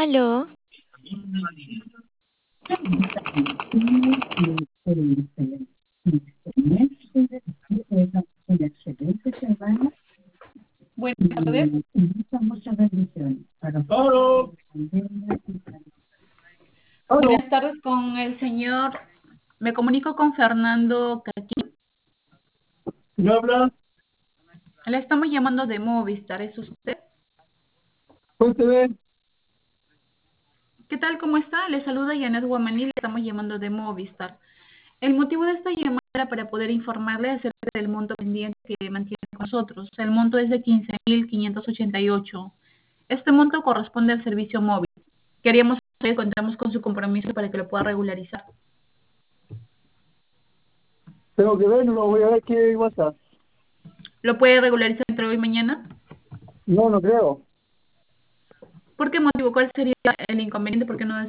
Aló, Buenas tardes. Claro, claro. Buenas tardes con el señor. Me comunico con Fernando Caqui. ¿Me habla? Le estamos llamando de Movistar. ¿Es usted? Cuénteme. ¿Qué tal? ¿Cómo está? Le saluda Janet Guamaní. Le estamos llamando de Movistar. El motivo de esta llamada era para poder informarle acerca del monto pendiente que mantiene con nosotros. El monto es de 15.588. Este monto corresponde al servicio móvil. Queríamos saber si contamos con su compromiso para que lo pueda regularizar. Tengo que ver, no voy a ver qué WhatsApp. ¿Lo puede regularizar entre hoy y mañana? No, no creo. ¿Por qué motivo? ¿Cuál sería el inconveniente? ¿Por qué no